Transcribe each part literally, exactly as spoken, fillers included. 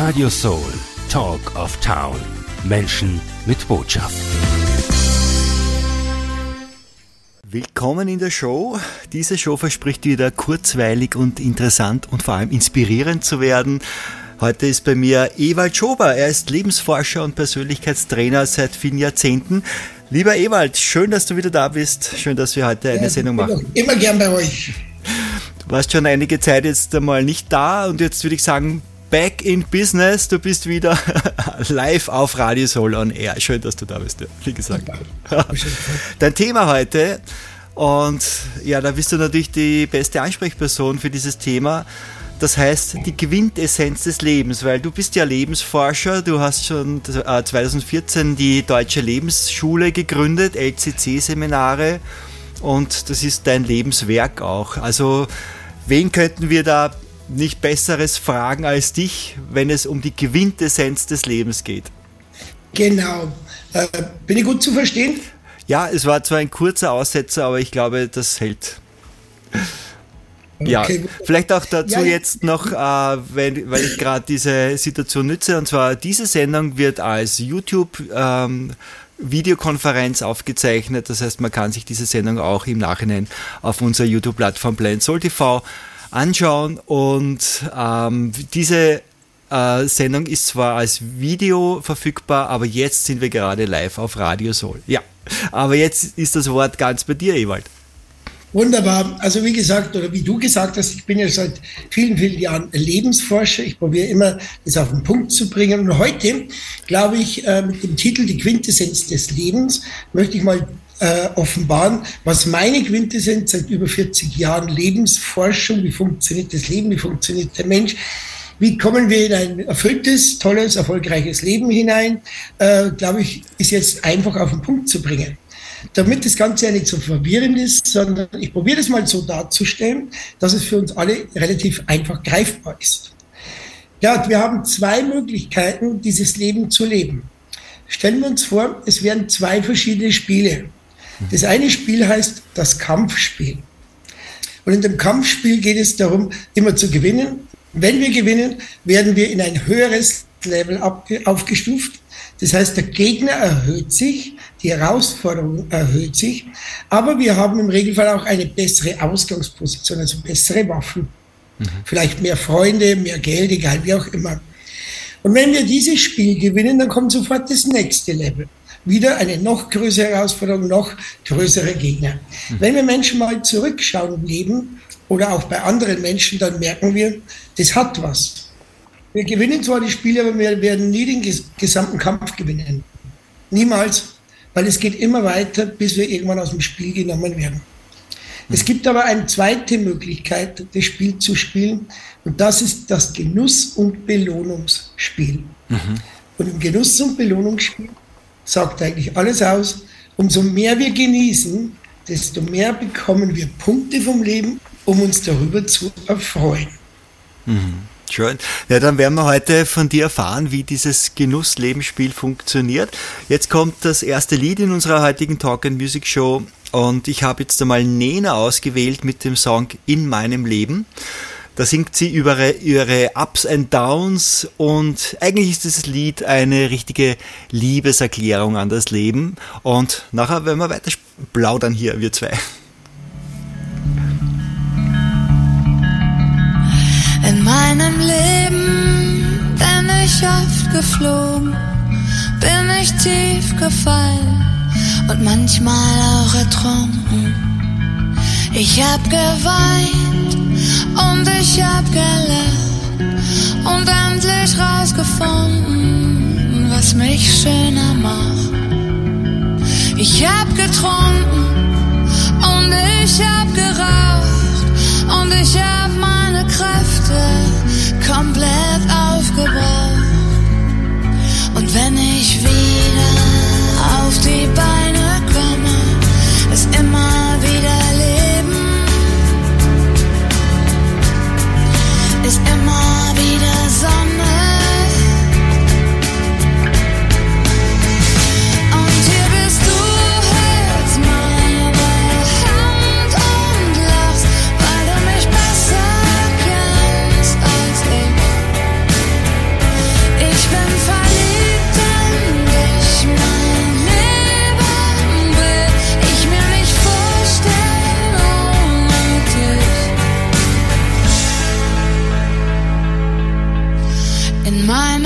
Radio Soul, Talk of Town. Menschen mit Botschaft. Willkommen in der Show. Diese Show verspricht wieder kurzweilig und interessant und vor allem inspirierend zu werden. Heute ist bei mir Ewald Schober. Er ist Lebensforscher und Persönlichkeitstrainer seit vielen Jahrzehnten. Lieber Ewald, schön, dass du wieder da bist. Schön, dass wir heute eine ja, Sendung machen. Immer gern bei euch. Du warst schon einige Zeit jetzt einmal nicht da und jetzt würde ich sagen, back in business. Du bist wieder live auf Radio Soul on Air. Schön, dass du da bist, wie gesagt. Dein Thema heute, und ja, da bist du natürlich die beste Ansprechperson für dieses Thema. Das heißt, die Quintessenz des Lebens, weil du bist ja Lebensforscher. Du hast schon zwanzig vierzehn die Deutsche Lebensschule gegründet, L C C-Seminare, und das ist dein Lebenswerk auch. Also, wen könnten wir da nicht Besseres fragen als dich, wenn es um die Quintessenz des Lebens geht? Genau. Äh, bin ich gut zu verstehen? Ja, es war zwar ein kurzer Aussetzer, aber ich glaube, das hält. Ja, okay. Vielleicht auch dazu ja, jetzt noch, äh, wenn, weil ich gerade diese Situation nütze, und zwar diese Sendung wird als YouTube ähm, Videokonferenz aufgezeichnet, das heißt, man kann sich diese Sendung auch im Nachhinein auf unserer YouTube-Plattform Planet Soul T V anschauen, und ähm, diese äh, Sendung ist zwar als Video verfügbar, aber jetzt sind wir gerade live auf Radio Soul. Ja, aber jetzt ist das Wort ganz bei dir, Ewald. Wunderbar. Also wie gesagt, oder wie du gesagt hast, ich bin ja seit vielen, vielen Jahren Lebensforscher. Ich probiere immer, das auf den Punkt zu bringen. Und heute, glaube ich, mit dem Titel Die Quintessenz des Lebens, möchte ich mal äh, offenbaren, was meine Quintessenz seit über vierzig Jahren Lebensforschung, wie funktioniert das Leben, wie funktioniert der Mensch, wie kommen wir in ein erfülltes, tolles, erfolgreiches Leben hinein, äh, glaube ich, ist jetzt einfach auf den Punkt zu bringen. Damit das Ganze ja nicht so verwirrend ist, sondern ich probiere das mal so darzustellen, dass es für uns alle relativ einfach greifbar ist. Ja, wir haben zwei Möglichkeiten, dieses Leben zu leben. Stellen wir uns vor, es wären zwei verschiedene Spiele. Das eine Spiel heißt das Kampfspiel. Und in dem Kampfspiel geht es darum, immer zu gewinnen. Wenn wir gewinnen, werden wir in ein höheres Level aufgestuft. Das heißt, der Gegner erhöht sich, die Herausforderung erhöht sich, aber wir haben im Regelfall auch eine bessere Ausgangsposition, also bessere Waffen. Mhm. Vielleicht mehr Freunde, mehr Geld, egal wie auch immer. Und wenn wir dieses Spiel gewinnen, dann kommt sofort das nächste Level. Wieder eine noch größere Herausforderung, noch größere Gegner. Mhm. Wenn wir Menschen mal zurückschauen im Leben oder auch bei anderen Menschen, dann merken wir, das hat was. Wir gewinnen zwar die Spiele, aber wir werden nie den ges- gesamten Kampf gewinnen. Niemals, weil es geht immer weiter, bis wir irgendwann aus dem Spiel genommen werden. Mhm. Es gibt aber eine zweite Möglichkeit, das Spiel zu spielen, und das ist das Genuss- und Belohnungsspiel. Mhm. Und im Genuss- und Belohnungsspiel sagt eigentlich alles aus, umso mehr wir genießen, desto mehr bekommen wir Punkte vom Leben, um uns darüber zu erfreuen. Mhm. Schön. Ja, dann werden wir heute von dir erfahren, wie dieses Genuss-Lebensspiel funktioniert. Jetzt kommt das erste Lied in unserer heutigen Talk and Music Show, und ich habe jetzt einmal Nena ausgewählt mit dem Song In meinem Leben. Da singt sie über ihre Ups and Downs, und eigentlich ist dieses Lied eine richtige Liebeserklärung an das Leben, und nachher werden wir weiter plaudern hier, wir zwei. In meinem Leben bin ich oft geflogen, bin ich tief gefallen und manchmal auch ertrunken. Ich hab geweint und ich hab gelacht und endlich rausgefunden, was mich schöner macht. Ich hab getrunken und ich hab geraucht und ich hab meine Kräfte komplett aufgebraucht. Und wenn ich wieder auf die Beine komme, ist immer wieder Leben, ist immer wieder Sonne. Und hier bist du, hältst meine Hand und lachst, weil du mich besser kennst als ich.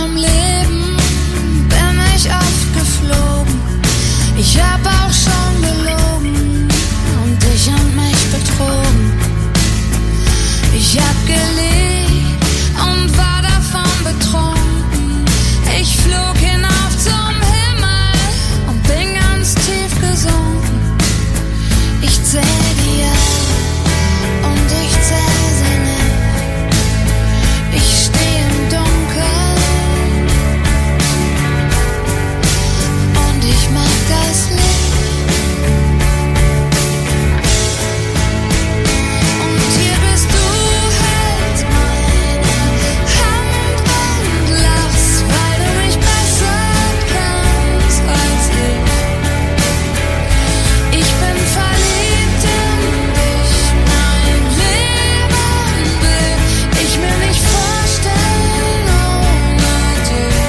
meinem Leben bin ich oft geflogen. Ich hab auch schon gelogen und dich und mich betrogen. Ich hab geliebt und war davon betrunken. Ich flog hinauf zum Himmel und bin ganz tief gesunken. Ich zähl dir und ich zähl sie nicht. Ich steh im Dunkeln und ich mag das Licht. Und hier bist du, hältst meine Hand und lachst, weil du mich besser kennst als ich. Ich bin verliebt in dich, mein Leben will ich mir nicht vorstellen ohne dich.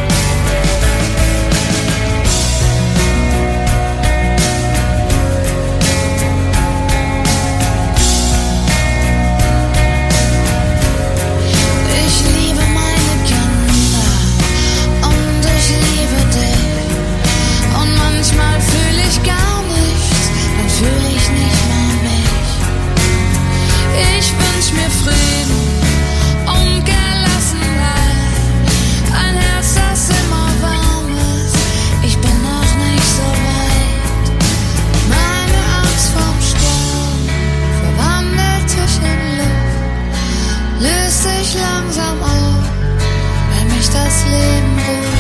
Ich liebe meine Kinder und ich liebe dich. Und manchmal fühle ich gar nichts, dann fühle ich nicht mehr mich. Ich wünsch mir Frieden und Gelassenheit, ein Herz, das immer warm ist. Ich bin noch nicht so weit. Meine Angst vorm Sturm verwandelt sich in Luft, löst sich langsam auf, weil mich das Leben ruft.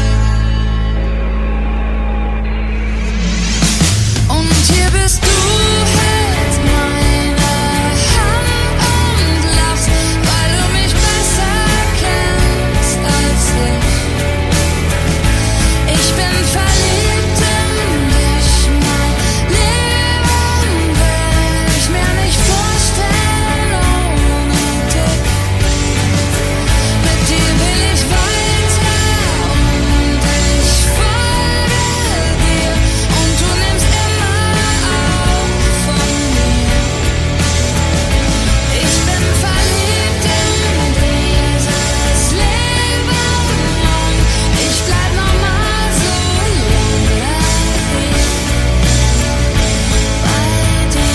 Und hier bist du, hältst meine Hand und lachst, weil du mich besser kennst als ich. Ich bin verliebt in dich, mein Leben will ich mir nicht vorstellen ohne dich. Mit dir will ich weiter und ich folge dir und du nimmst immer auf von mir. Ich bin verliebt in dieses Leben und ich bleib noch mal so lange hier bei dir.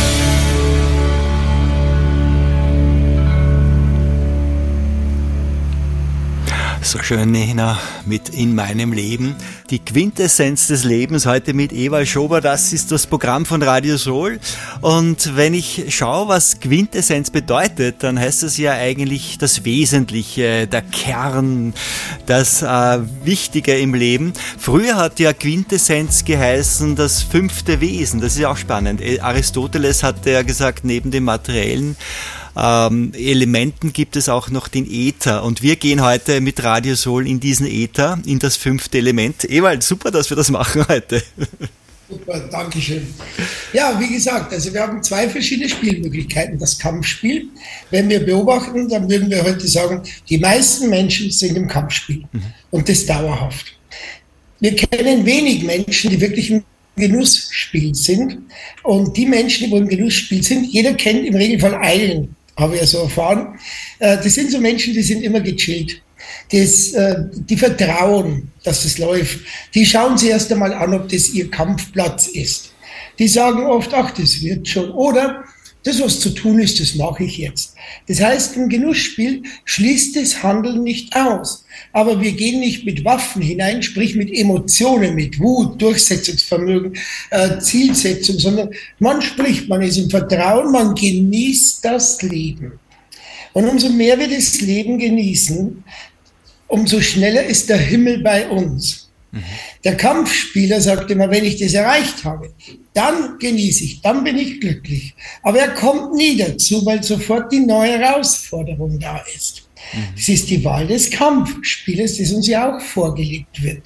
So schön, Nena, mit In meinem Leben. Die Quintessenz des Lebens heute mit Ewald Schober, das ist das Programm von Radio Soul. Und wenn ich schaue, was Quintessenz bedeutet, dann heißt das ja eigentlich das Wesentliche, der Kern, das äh, Wichtige im Leben. Früher hat ja Quintessenz geheißen das fünfte Wesen, das ist ja auch spannend. Aristoteles hatte ja gesagt, neben dem Materiellen Ähm, Elementen gibt es auch noch den Äther und wir gehen heute mit Radio Soul in diesen Äther, in das fünfte Element. Ewald, super, dass wir das machen heute. Super, danke schön. Ja, wie gesagt, also wir haben zwei verschiedene Spielmöglichkeiten. Das Kampfspiel, wenn wir beobachten, dann würden wir heute sagen, die meisten Menschen sind im Kampfspiel mhm. und das dauerhaft. Wir kennen wenig Menschen, die wirklich im Genussspiel sind und die Menschen, die im Genussspiel sind, jeder kennt im Regelfall einen, habe ich ja so erfahren. Das sind so Menschen, die sind immer gechillt. Das, die vertrauen, dass es läuft. Die schauen sich erst einmal an, ob das ihr Kampfplatz ist. Die sagen oft, ach, das wird schon. Oder das, was zu tun ist, das mache ich jetzt. Das heißt, ein Genussspiel schließt das Handeln nicht aus. Aber wir gehen nicht mit Waffen hinein, sprich mit Emotionen, mit Wut, Durchsetzungsvermögen, äh, Zielsetzung, sondern man spricht, man ist im Vertrauen, man genießt das Leben. Und umso mehr wir das Leben genießen, umso schneller ist der Himmel bei uns. Mhm. Der Kampfspieler sagt immer, wenn ich das erreicht habe, dann genieße ich, dann bin ich glücklich. Aber er kommt nie dazu, weil sofort die neue Herausforderung da ist. Es ist die Wahl des Kampfspielers, das uns ja auch vorgelegt wird.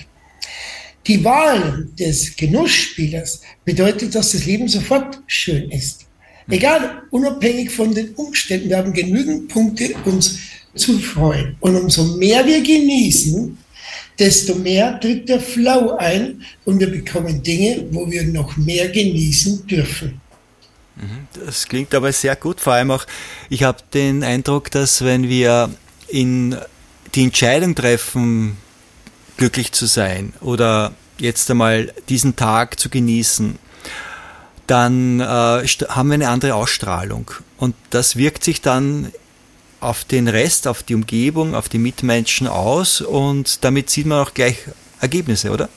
Die Wahl des Genussspielers bedeutet, dass das Leben sofort schön ist. Egal, unabhängig von den Umständen, wir haben genügend Punkte, uns zu freuen. Und umso mehr wir genießen, desto mehr tritt der Flow ein und wir bekommen Dinge, wo wir noch mehr genießen dürfen. Das klingt aber sehr gut, vor allem auch, ich habe den Eindruck, dass wenn wir in die Entscheidung treffen, glücklich zu sein oder jetzt einmal diesen Tag zu genießen, dann äh, haben wir eine andere Ausstrahlung. Und das wirkt sich dann auf den Rest, auf die Umgebung, auf die Mitmenschen aus und damit sieht man auch gleich Ergebnisse, oder?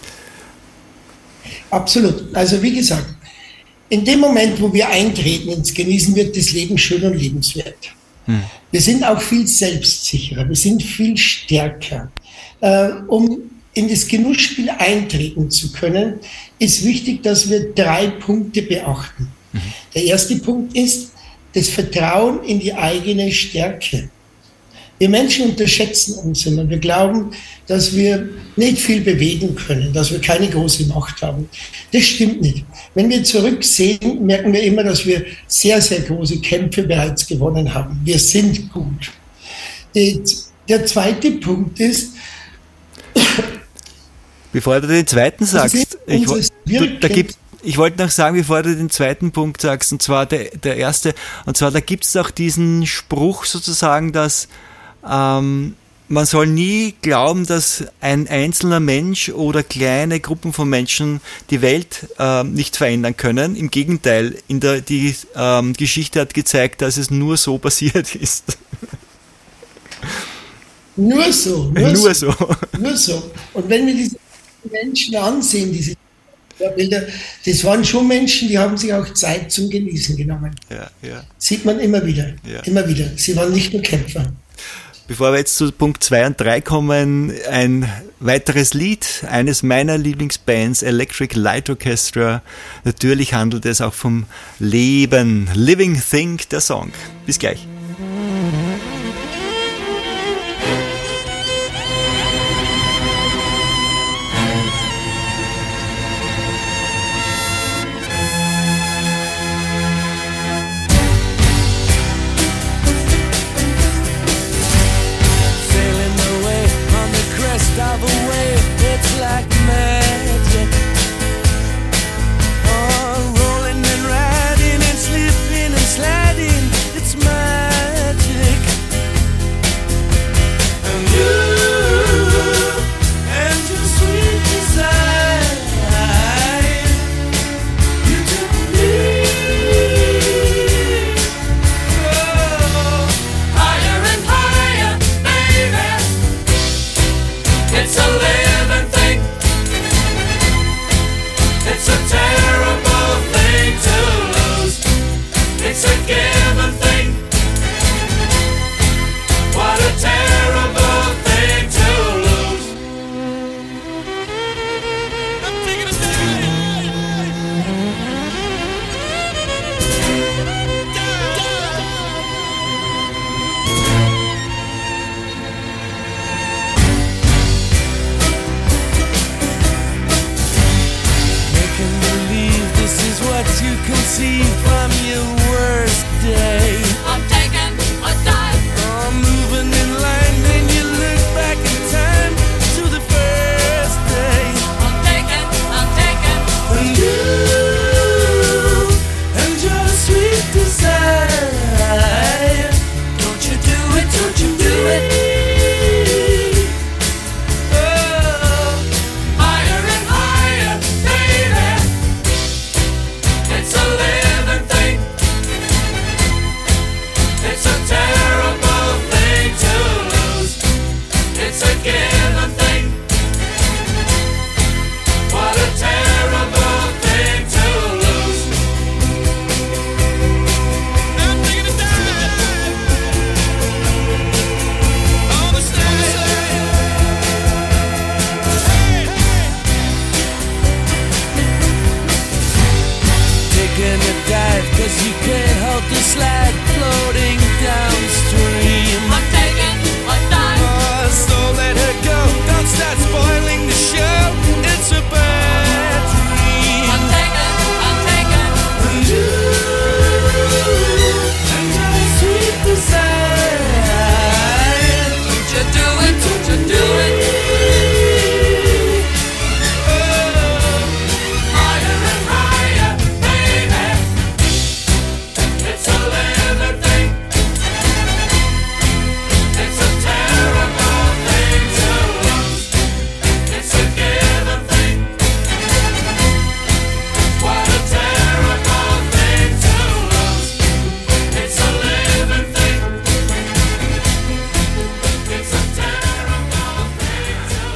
Absolut. Also wie gesagt, in dem Moment, wo wir eintreten ins Genießen, wird das Leben schön und lebenswert. Hm. Wir sind auch viel selbstsicherer, wir sind viel stärker. Äh, um in das Genussspiel eintreten zu können, ist wichtig, dass wir drei Punkte beachten. Mhm. Der erste Punkt ist das Vertrauen in die eigene Stärke. Wir Menschen unterschätzen uns immer. Wir glauben, dass wir nicht viel bewegen können, dass wir keine große Macht haben. Das stimmt nicht. Wenn wir zurücksehen, merken wir immer, dass wir sehr, sehr große Kämpfe bereits gewonnen haben. Wir sind gut. Der zweite Punkt ist, bevor du den zweiten sagst, ich, du, da gibt, ich wollte noch sagen, bevor du den zweiten Punkt sagst, und zwar der, der erste, und zwar da gibt es auch diesen Spruch sozusagen, dass ähm, man soll nie glauben, dass ein einzelner Mensch oder kleine Gruppen von Menschen die Welt äh, nicht verändern können. Im Gegenteil, in der, die ähm, Geschichte hat gezeigt, dass es nur so passiert ist. Nur so. Nur, nur so. so. Nur so. Und wenn wir diese Menschen ansehen, diese Bilder, das waren schon Menschen, die haben sich auch Zeit zum Genießen genommen. Ja, ja. Sieht man immer wieder. Ja. Immer wieder. Sie waren nicht nur Kämpfer. Bevor wir jetzt zu Punkt zwei und drei kommen, ein weiteres Lied eines meiner Lieblingsbands, Electric Light Orchestra. Natürlich handelt es auch vom Leben. Living Thing, der Song. Bis gleich. Oh, rolling and riding and slipping and sliding, it's my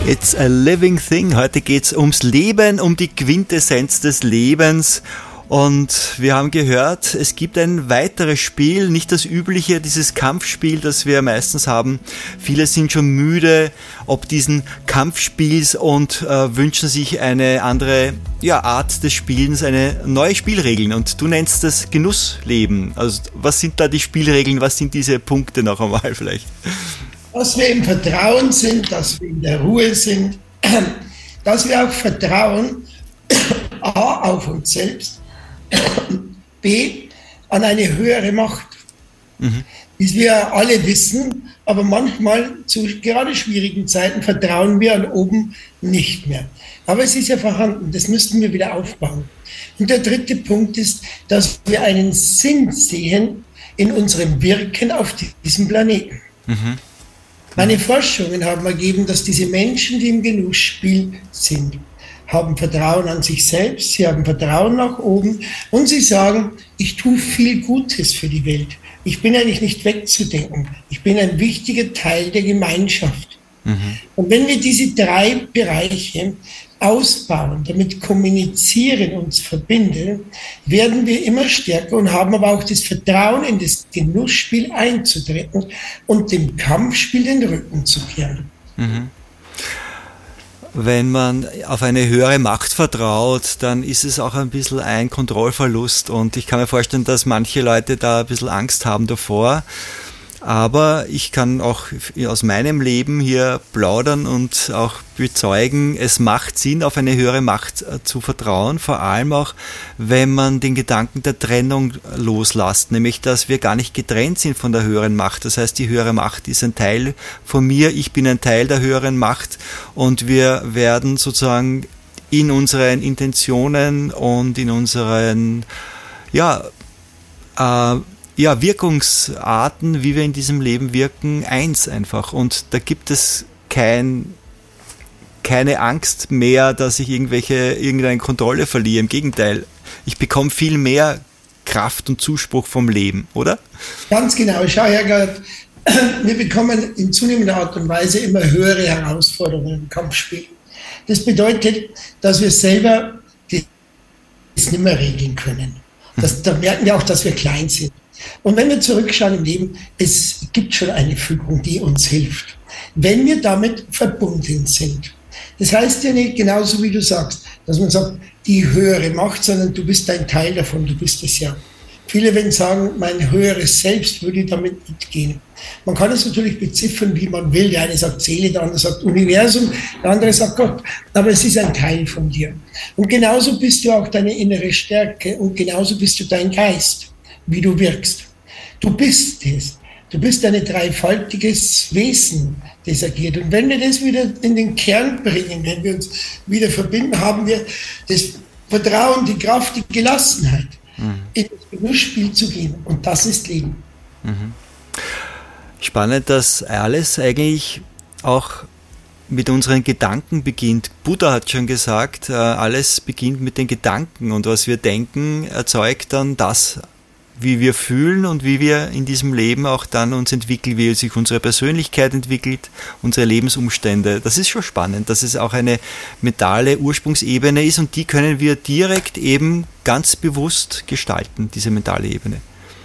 It's a living thing. Heute geht's ums Leben, um die Quintessenz des Lebens. Und wir haben gehört, es gibt ein weiteres Spiel, nicht das übliche, dieses Kampfspiel, das wir meistens haben. Viele sind schon müde ob diesen Kampfspiels und äh, wünschen sich eine andere ja, Art des Spielens, eine neue Spielregeln. Und du nennst das Genussleben. Also was sind da die Spielregeln, was sind diese Punkte noch einmal vielleicht? Dass wir im Vertrauen sind, dass wir in der Ruhe sind, dass wir auch vertrauen, A, auf uns selbst, B, an eine höhere Macht. Mhm. Wie wir alle wissen, aber manchmal zu gerade schwierigen Zeiten vertrauen wir an oben nicht mehr. Aber es ist ja vorhanden, das müssten wir wieder aufbauen. Und der dritte Punkt ist, dass wir einen Sinn sehen in unserem Wirken auf diesem Planeten. Mhm. Meine Forschungen haben ergeben, dass diese Menschen, die im Genussspiel sind, haben Vertrauen an sich selbst, sie haben Vertrauen nach oben und sie sagen, ich tue viel Gutes für die Welt. Ich bin eigentlich nicht wegzudenken. Ich bin ein wichtiger Teil der Gemeinschaft. Mhm. Und wenn wir diese drei Bereiche ausbauen, damit kommunizieren, uns verbinden, werden wir immer stärker und haben aber auch das Vertrauen, in das Genussspiel einzutreten und dem Kampfspiel den Rücken zu kehren. Mhm. Wenn man auf eine höhere Macht vertraut, dann ist es auch ein bisschen ein Kontrollverlust und ich kann mir vorstellen, dass manche Leute da ein bisschen Angst haben davor. Aber ich kann auch aus meinem Leben hier plaudern und auch bezeugen, es macht Sinn, auf eine höhere Macht zu vertrauen, vor allem auch, wenn man den Gedanken der Trennung loslässt, nämlich, dass wir gar nicht getrennt sind von der höheren Macht. Das heißt, die höhere Macht ist ein Teil von mir, ich bin ein Teil der höheren Macht und wir werden sozusagen in unseren Intentionen und in unseren, ja, äh, Ja, Wirkungsarten, wie wir in diesem Leben wirken, eins einfach. Und da gibt es kein, keine Angst mehr, dass ich irgendwelche, irgendeine Kontrolle verliere. Im Gegenteil, ich bekomme viel mehr Kraft und Zuspruch vom Leben, oder? Ganz genau. Schau her, Gerd, wir bekommen in zunehmender Art und Weise immer höhere Herausforderungen im Kampfspiel. Das bedeutet, dass wir selber das nicht mehr regeln können. Das, da merken wir auch, dass wir klein sind. Und wenn wir zurückschauen im Leben, es gibt schon eine Fügung, die uns hilft, wenn wir damit verbunden sind. Das heißt ja nicht genauso, wie du sagst, dass man sagt, die höhere Macht, sondern du bist ein Teil davon, du bist es ja. Viele werden sagen, mein höheres Selbst würde damit mitgehen. Man kann es natürlich beziffern, wie man will. Der eine sagt Seele, der andere sagt Universum, der andere sagt Gott. Aber es ist ein Teil von dir. Und genauso bist du auch deine innere Stärke und genauso bist du dein Geist, wie du wirkst. Du bist es. Du bist ein dreifaltiges Wesen, das agiert. Und wenn wir das wieder in den Kern bringen, wenn wir uns wieder verbinden, haben wir das Vertrauen, die Kraft, die Gelassenheit, mhm. in das Genussspiel zu gehen. Und das ist Leben. Mhm. Spannend, dass alles eigentlich auch mit unseren Gedanken beginnt. Buddha hat schon gesagt, alles beginnt mit den Gedanken und was wir denken, erzeugt dann das, wie wir fühlen und wie wir in diesem Leben auch dann uns entwickeln, wie sich unsere Persönlichkeit entwickelt, unsere Lebensumstände. Das ist schon spannend, dass es auch eine mentale Ursprungsebene ist und die können wir direkt eben ganz bewusst gestalten, diese mentale Ebene.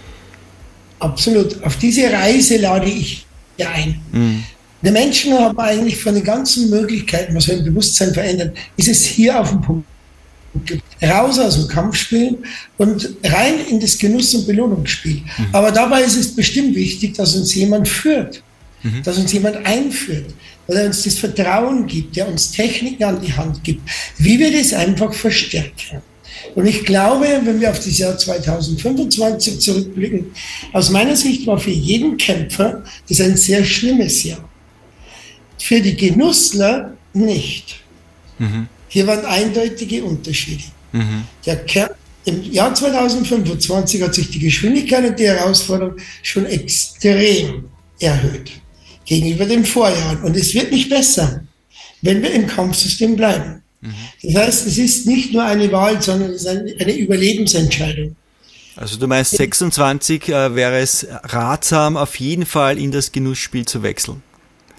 Absolut. Auf diese Reise lade ich ja ein. Mhm. Die Menschen haben eigentlich von den ganzen Möglichkeiten, was wir im Bewusstsein verändern, ist es hier auf dem Punkt. Raus aus dem Kampfspiel und rein in das Genuss- und Belohnungsspiel. Mhm. Aber dabei ist es bestimmt wichtig, dass uns jemand führt, mhm. dass uns jemand einführt, dass er uns das Vertrauen gibt, der uns Techniken an die Hand gibt, wie wir das einfach verstärken. Und ich glaube, wenn wir auf das Jahr zweitausendfünfundzwanzig zurückblicken, aus meiner Sicht war für jeden Kämpfer das ein sehr schlimmes Jahr. Für die Genussler nicht. Mhm. Hier waren eindeutige Unterschiede. Mhm. Der Kern, im Jahr zweitausendfünfundzwanzig hat sich die Geschwindigkeit und die Herausforderung schon extrem erhöht gegenüber den Vorjahren. Und es wird nicht besser, wenn wir im Kampfsystem bleiben. Mhm. Das heißt, es ist nicht nur eine Wahl, sondern es ist eine, eine Überlebensentscheidung. Also du meinst, sechsundzwanzig äh, wäre es ratsam, auf jeden Fall in das Genussspiel zu wechseln?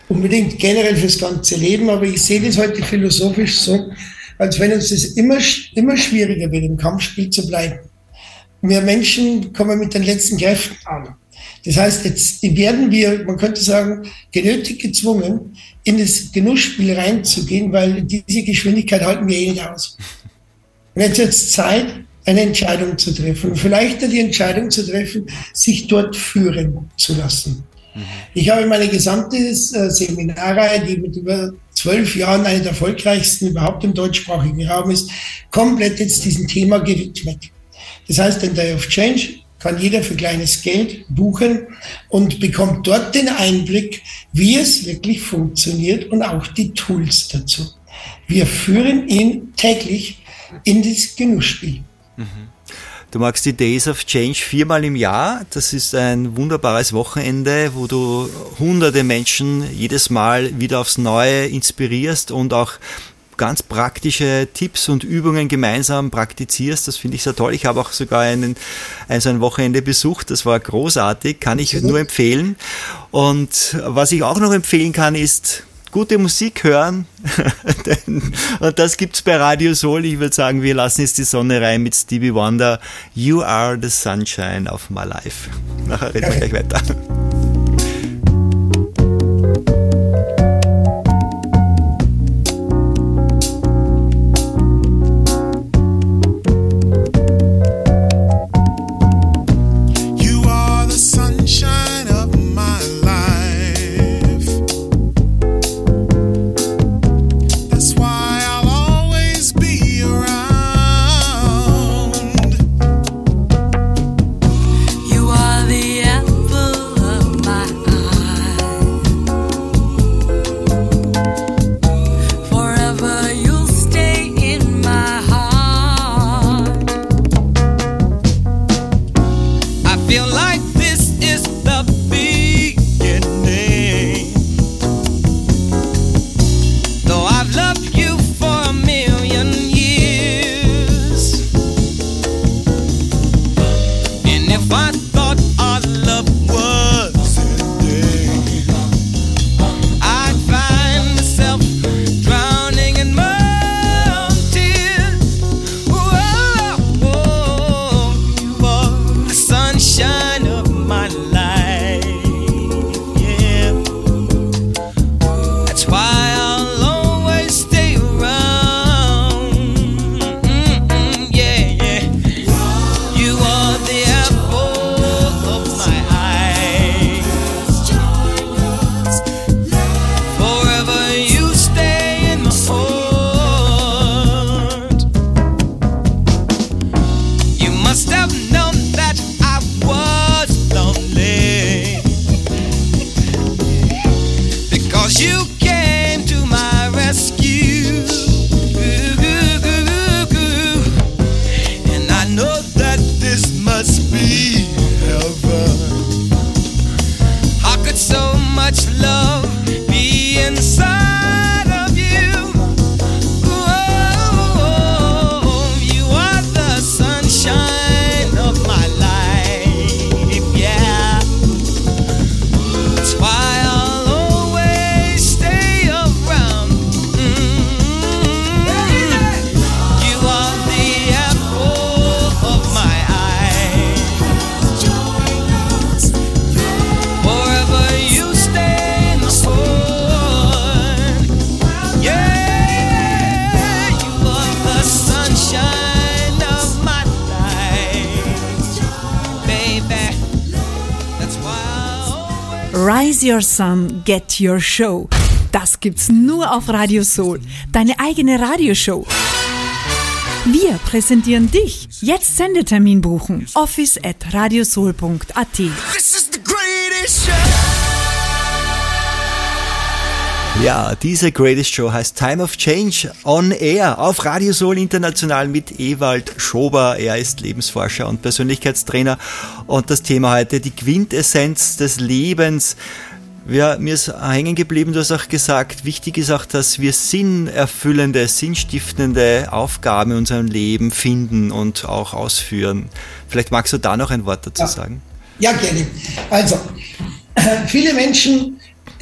unbedingt generell fürs ganze Leben, aber ich sehe das heute philosophisch so, als wenn uns das immer, immer schwieriger wird, im Kampfspiel zu bleiben. Wir Menschen kommen mit den letzten Kräften an. Das heißt, jetzt werden wir, man könnte sagen, genötigt, gezwungen, in das Genussspiel reinzugehen, weil diese Geschwindigkeit halten wir eh nicht aus. Und jetzt wird es Zeit, eine Entscheidung zu treffen. Und vielleicht die Entscheidung zu treffen, sich dort führen zu lassen. Mhm. Ich habe meine gesamte äh, Seminarreihe, die mit über zwölf Jahren eine der erfolgreichsten überhaupt im deutschsprachigen Raum ist, komplett jetzt diesem Thema gewidmet. Das heißt, den Day of Change kann jeder für kleines Geld buchen und bekommt dort den Einblick, wie es wirklich funktioniert und auch die Tools dazu. Wir führen ihn täglich in das Genussspiel. Du magst die Days of Change viermal im Jahr. Das ist ein wunderbares Wochenende, wo du hunderte Menschen jedes Mal wieder aufs Neue inspirierst und auch ganz praktische Tipps und Übungen gemeinsam praktizierst. Das finde ich sehr toll. Ich habe auch sogar einen, also ein Wochenende besucht. Das war großartig, kann ich nur empfehlen. Und was ich auch noch empfehlen kann, ist gute Musik hören. Und das gibt's bei Radio Soul. Ich würde sagen, wir lassen jetzt die Sonne rein mit Stevie Wonder. You are the sunshine of my life. Nachher reden wir gleich weiter. Rise Your Sun, Get Your Show. Das gibt's nur auf Radio Soul, deine eigene Radioshow. Wir präsentieren dich. Jetzt Sendetermin buchen. office at radiosoul punkt at. This is the greatest show. Ja, diese Greatest Show heißt Time of Change on Air auf Radio Soul International mit Ewald Schober. Er ist Lebensforscher und Persönlichkeitstrainer und das Thema heute die Quintessenz des Lebens. Ja, mir ist hängen geblieben, du hast auch gesagt, wichtig ist auch, dass wir sinnerfüllende, sinnstiftende Aufgaben in unserem Leben finden und auch ausführen. Vielleicht magst du da noch ein Wort dazu ja. sagen? Ja, gerne. Also, viele Menschen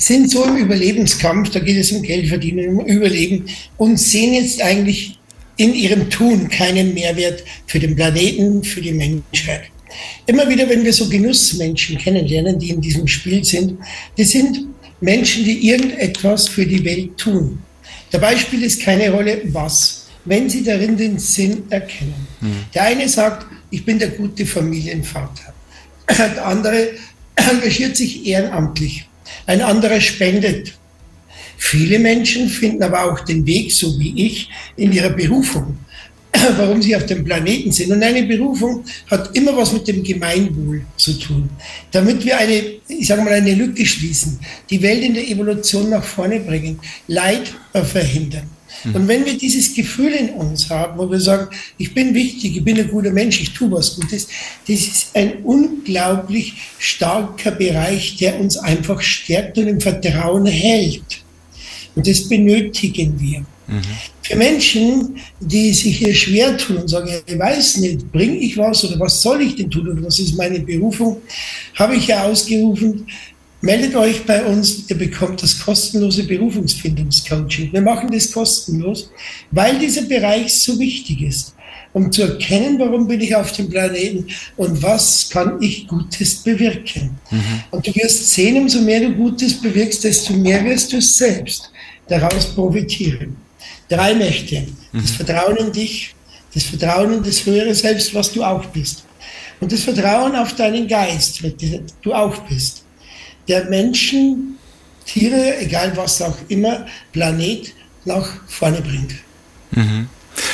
sind so im Überlebenskampf, da geht es um Geld verdienen, um Überleben und sehen jetzt eigentlich in ihrem Tun keinen Mehrwert für den Planeten, für die Menschheit. Immer wieder, wenn wir so Genussmenschen kennenlernen, die in diesem Spiel sind, die sind Menschen, die irgendetwas für die Welt tun. Dabei spielt es keine Rolle, was, wenn sie darin den Sinn erkennen. Mhm. Der eine sagt, ich bin der gute Familienvater. Der andere engagiert sich ehrenamtlich. Ein anderer spendet. Viele Menschen finden aber auch den Weg, so wie ich, in ihrer Berufung, warum sie auf dem Planeten sind. Und eine Berufung hat immer was mit dem Gemeinwohl zu tun. Damit wir eine, ich sage mal, eine Lücke schließen, die Welt in der Evolution nach vorne bringen, Leid verhindern. Mhm. Und wenn wir dieses Gefühl in uns haben, wo wir sagen, ich bin wichtig, ich bin ein guter Mensch, ich tue was Gutes, das ist ein unglaublich starker Bereich, der uns einfach stärkt und im Vertrauen hält. Und das benötigen wir. Mhm. Für Menschen, die sich hier schwer tun und sagen, ich weiß nicht, bringe ich was oder was soll ich denn tun oder was ist meine Berufung, habe ich ja ausgerufen, meldet euch bei uns, ihr bekommt das kostenlose Berufungsfindungscoaching. Wir machen das kostenlos, weil dieser Bereich so wichtig ist, um zu erkennen, warum bin ich auf dem Planeten und was kann ich Gutes bewirken. Mhm. Und du wirst sehen, umso mehr du Gutes bewirkst, desto mehr wirst du selbst daraus profitieren. Drei Mächte. Das mhm. Vertrauen in dich, das Vertrauen in das höhere Selbst, was du auch bist. Und das Vertrauen auf deinen Geist, was du auch bist. Der Menschen, Tiere, egal was auch immer, Planet nach vorne bringt. Mhm.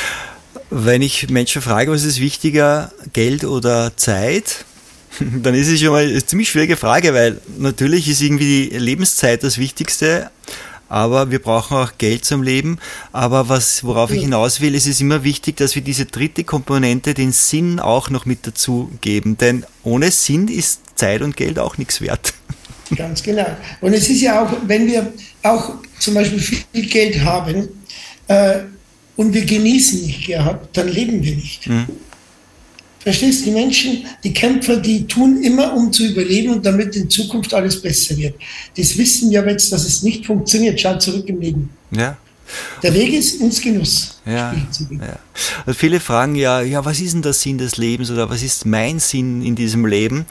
Wenn ich Menschen frage, was ist wichtiger, Geld oder Zeit, dann ist es schon mal eine ziemlich schwierige Frage, weil natürlich ist irgendwie die Lebenszeit das Wichtigste, aber wir brauchen auch Geld zum Leben. Aber was, worauf ich hinaus will, es ist immer wichtig, dass wir diese dritte Komponente, den Sinn, auch noch mit dazu geben. Denn ohne Sinn ist Zeit und Geld auch nichts wert. Ganz genau. Und es ist ja auch, wenn wir auch zum Beispiel viel Geld haben äh, und wir genießen nicht gehabt, dann leben wir nicht. Mhm. Verstehst du, die Menschen, die Kämpfer, die tun immer, um zu überleben und damit in Zukunft alles besser wird. Das wissen wir aber jetzt, dass es nicht funktioniert. Schau zurück im Leben. Ja. Der Weg ist ins Genuss. Ja, ja. Also viele fragen ja, ja, was ist denn der Sinn des Lebens oder was ist mein Sinn in diesem Leben?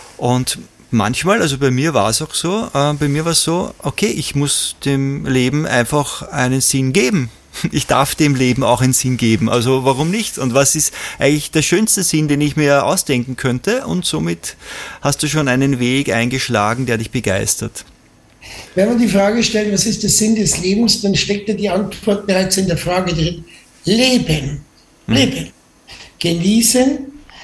Und manchmal, also bei mir war es auch so, äh, bei mir war es so, okay, ich muss dem Leben einfach einen Sinn geben. Ich darf dem Leben auch einen Sinn geben, also warum nicht? Und was ist eigentlich der schönste Sinn, den ich mir ausdenken könnte? Und somit hast du schon einen Weg eingeschlagen, der dich begeistert. Wenn man die Frage stellt, was ist der Sinn des Lebens, dann steckt ja die Antwort bereits in der Frage drin. Leben, hm. Leben, genießen,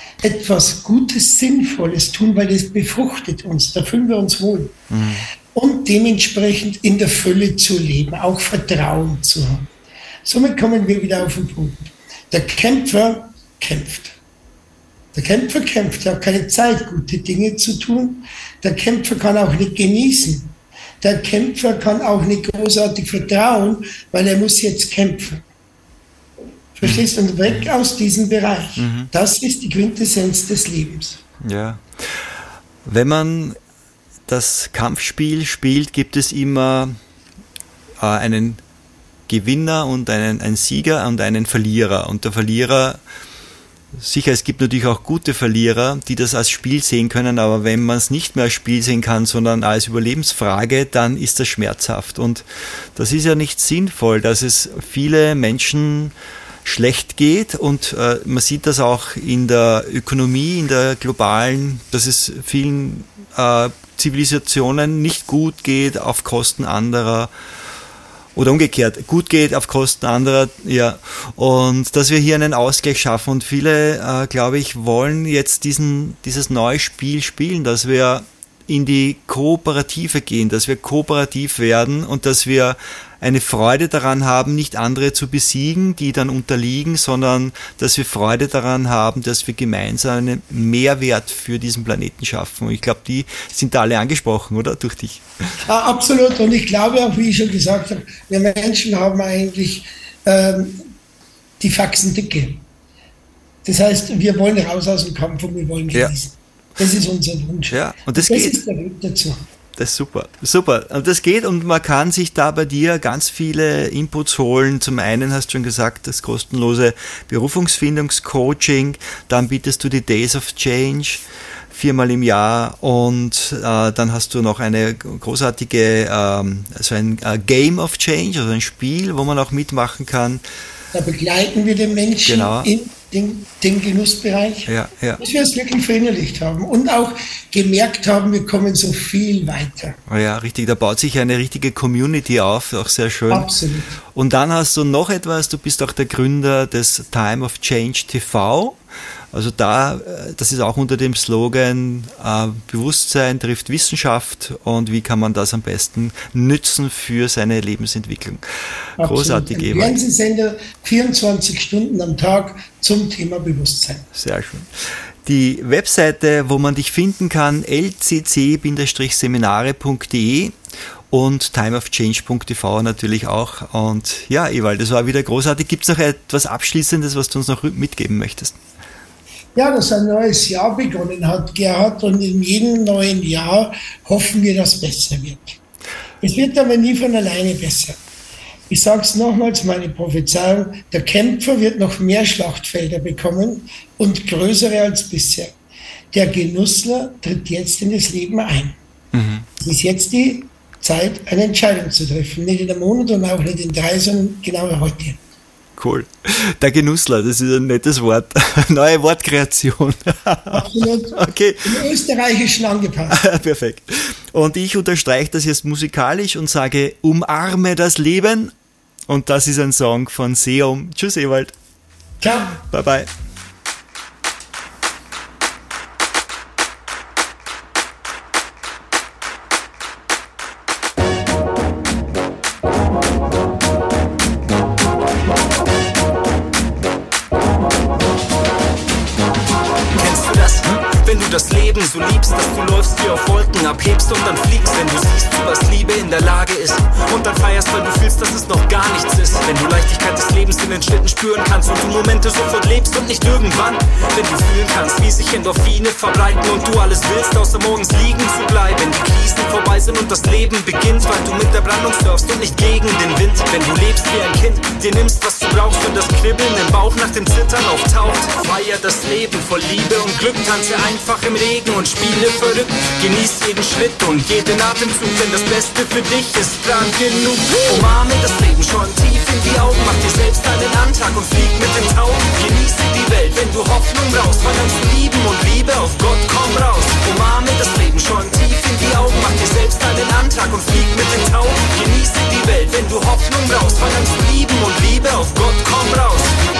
etwas Gutes, Sinnvolles tun, weil das befruchtet uns, da fühlen wir uns wohl. Hm. Und dementsprechend in der Fülle zu leben, auch Vertrauen zu haben. Somit kommen wir wieder auf den Punkt. Der Kämpfer kämpft. Der Kämpfer kämpft, er hat keine Zeit, gute Dinge zu tun. Der Kämpfer kann auch nicht genießen. Der Kämpfer kann auch nicht großartig vertrauen, weil er muss jetzt kämpfen. Verstehst du? Und weg aus diesem Bereich. Mhm. Das ist die Quintessenz des Lebens. Ja. Wenn man das Kampfspiel spielt, gibt es immer äh, einen Gewinner und einen, einen Sieger und einen Verlierer. Und der Verlierer, sicher, es gibt natürlich auch gute Verlierer, die das als Spiel sehen können, aber wenn man es nicht mehr als Spiel sehen kann, sondern als Überlebensfrage, dann ist das schmerzhaft. Und das ist ja nicht sinnvoll, dass es viele Menschen schlecht geht und äh, man sieht das auch in der Ökonomie, in der globalen, dass es vielen äh, Zivilisationen nicht gut geht auf Kosten anderer. Oder umgekehrt, gut geht auf Kosten anderer, ja. Und dass wir hier einen Ausgleich schaffen. Und viele, äh, glaube ich, wollen jetzt diesen, dieses neue Spiel spielen, dass wir in die Kooperative gehen, dass wir kooperativ werden und dass wir eine Freude daran haben, nicht andere zu besiegen, die dann unterliegen, sondern dass wir Freude daran haben, dass wir gemeinsam einen Mehrwert für diesen Planeten schaffen. Und ich glaube, die sind da alle angesprochen, oder? Durch dich. Ja, absolut. Und ich glaube auch, wie ich schon gesagt habe, wir Menschen haben eigentlich ähm, die Faxen dicke. Das heißt, wir wollen raus aus dem Kampf und wir wollen genießen. Ja. Das ist unser Wunsch. Ja, und das, das geht. ist der Weg dazu. Das ist super, super. Und das geht und man kann sich da bei dir ganz viele Inputs holen. Zum einen hast du schon gesagt, das kostenlose Berufungsfindungscoaching, dann bietest du die Days of Change viermal im Jahr und äh, dann hast du noch eine großartige, ähm, also ein äh, Game of Change, also ein Spiel, wo man auch mitmachen kann. Da begleiten wir den Menschen genau. in den, den Genussbereich, ja, ja. dass wir es wirklich verinnerlicht haben und auch gemerkt haben, wir kommen so viel weiter. Ja, richtig, da baut sich eine richtige Community auf, auch sehr schön. Absolut. Und dann hast du noch etwas, du bist auch der Gründer des Time of Change T V. Also da, das ist auch unter dem Slogan äh, Bewusstsein trifft Wissenschaft und wie kann man das am besten nützen für seine Lebensentwicklung. Absolut. Großartig, Ein Fernsehsender, vierundzwanzig Stunden am Tag zum Thema Bewusstsein. Sehr schön. Die Webseite, wo man dich finden kann, l c c Seminare punkt d e und time of change punkt t v natürlich auch. Und ja, Ewald, das war wieder großartig. Gibt es noch etwas Abschließendes, was du uns noch mitgeben möchtest? Ja, dass ein neues Jahr begonnen hat, Gerhard, und in jedem neuen Jahr hoffen wir, dass es besser wird. Es wird aber nie von alleine besser. Ich sage es nochmals, meine Prophezeiung, der Kämpfer wird noch mehr Schlachtfelder bekommen und größere als bisher. Der Genussler tritt jetzt in das Leben ein. Mhm. Es ist jetzt die Zeit, eine Entscheidung zu treffen. Nicht in einem Monat und auch nicht in drei, sondern genau heute. Cool. Der Genussler, das ist ein nettes Wort. Neue Wortkreation. Absolut. Okay. Im Österreichischen angepasst. Perfekt. Und ich unterstreiche das jetzt musikalisch und sage, umarme das Leben. Und das ist ein Song von Seom. Tschüss, Ewald. Ciao. Bye, bye. Das Leben so liebst, dass du läufst wie auf Wolken, abhebst und dann fliegst, wenn du siehst, zu was Liebe in der Lage ist und dann feierst, weil du fühlst, dass es noch gar nichts ist, wenn du Leichtigkeit des Lebens in den Schritten spüren kannst und du Momente sofort lebst und nicht irgendwann, wenn du fühlen kannst, wie sich Endorphine verbreiten und du alles willst, außer morgens liegen zu bleiben, wenn die Krisen vorbei sind und das Leben beginnt, weil du mit der Brandung surfst und nicht gegen den Wind, wenn du lebst wie ein Kind, dir nimmst, was du brauchst und das Kribbeln im Bauch nach dem Zittern auftaucht, feier das Leben voll Liebe und Glück, tanze einfach im Regen und spiele verrückt. Genieß jeden Schritt und jeden Atemzug, denn das Beste für dich ist dran genug. Umarme das Leben schon tief in die Augen, mach dir selbst einen Antrag und flieg mit den Tauben. Genieße die Welt, wenn du Hoffnung brauchst, fang an zu lieben und Liebe auf Gott, komm raus. Umarme das Leben schon tief in die Augen, mach dir selbst einen Antrag und flieg mit den Tauben. Genieße die Welt, wenn du Hoffnung brauchst, fang an zu lieben und Liebe auf Gott, komm raus.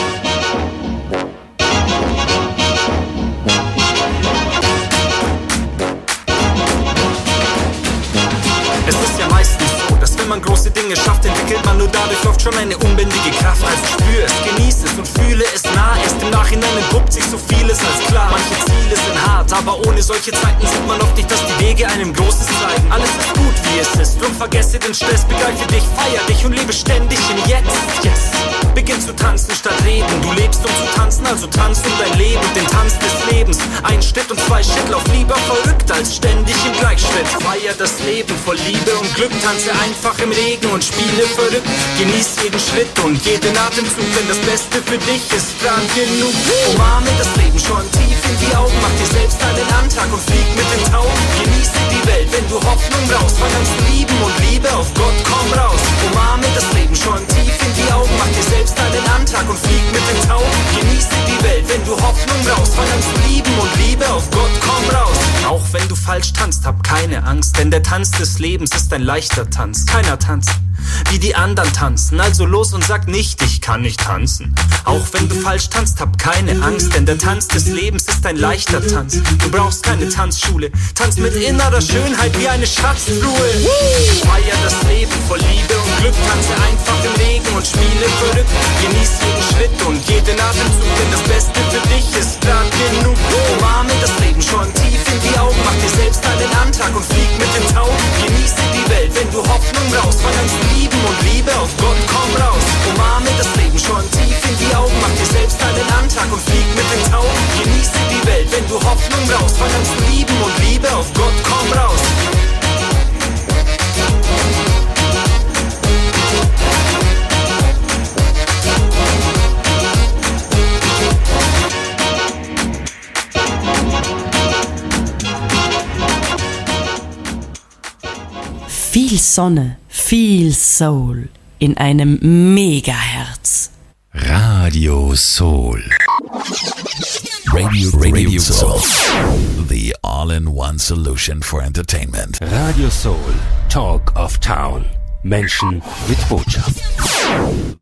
Wenn man große Dinge schafft, entwickelt man nur dadurch oft schon eine unbändige Kraft. Also spür es, genieß es und fühle es nah. Erst im Nachhinein entpuppt sich so vieles als klar. Manche Ziele sind hart, aber ohne solche Zeiten sieht man oft nicht, dass die Wege einem Großes zeigen. Alles ist gut, wie es ist, drum vergesse den Stress, begreife dich, feier dich und lebe ständig im Jetzt. Yes. Beginn zu tanzen statt reden. Du lebst um zu tanzen, also tanz um dein Leben, den Tanz des Lebens. Ein Schritt und zwei Schritt, lauf lieber verrückt als ständig im Gleichschritt. Feier das Leben voll Liebe und Glück, tanze einfach im Regen und spiele verrückt. Genieß jeden Schritt und jeden Atemzug, denn das Beste für dich ist dran genug. Umarme das Leben schon tief in die Augen, mach dir selbst einen Antrag und flieg mit den Tauben. Genieße die Welt, wenn du Hoffnung brauchst, fang an zu lieben und Liebe auf Gott, komm raus. Umarme das Leben schon tief in die Augen, mach dir selbst einen Antrag und flieg mit den Tauben. Genieße die Welt, wenn du Hoffnung brauchst, fang an zu lieben und Liebe auf Gott, komm raus. Auch wenn du falsch tanzt, hab keine Angst, denn der Tanz des Lebens ist ein leichter Tanz. Keiner tanzt wie die anderen tanzen, also los und sag nicht, ich kann nicht tanzen. Auch wenn du falsch tanzt, hab keine Angst, denn der Tanz des Lebens ist ein leichter Tanz. Du brauchst keine Tanzschule, tanz mit innerer Schönheit wie eine Schatztruhe. Feier das Leben voll Liebe und Glück, tanze einfach im Regen und spiele verrückt. Genieß jeden Schritt und jeden Atemzug, denn das Beste für dich ist grad genug. Umarme das Leben schon tief in die Augen, mach dir selbst einen Antrag und flieg mit den Tauben. Genieße die Welt, wenn du Hoffnung brauchst, fang an zu lieben und Liebe auf Gott, komm raus. Umarme das Leben schon tief in die Augen, mach dir selbst einen Antrag und flieg mit den Tauben. Genieße die Welt, wenn du Hoffnung brauchst, fang an zu lieben und Liebe auf Gott, komm raus. Viel Sonne, viel Soul in einem Megaherz. Radio Soul. Radio, Radio Soul. The all-in-one solution for entertainment. Radio Soul. Talk of Town. Menschen mit Botschaft.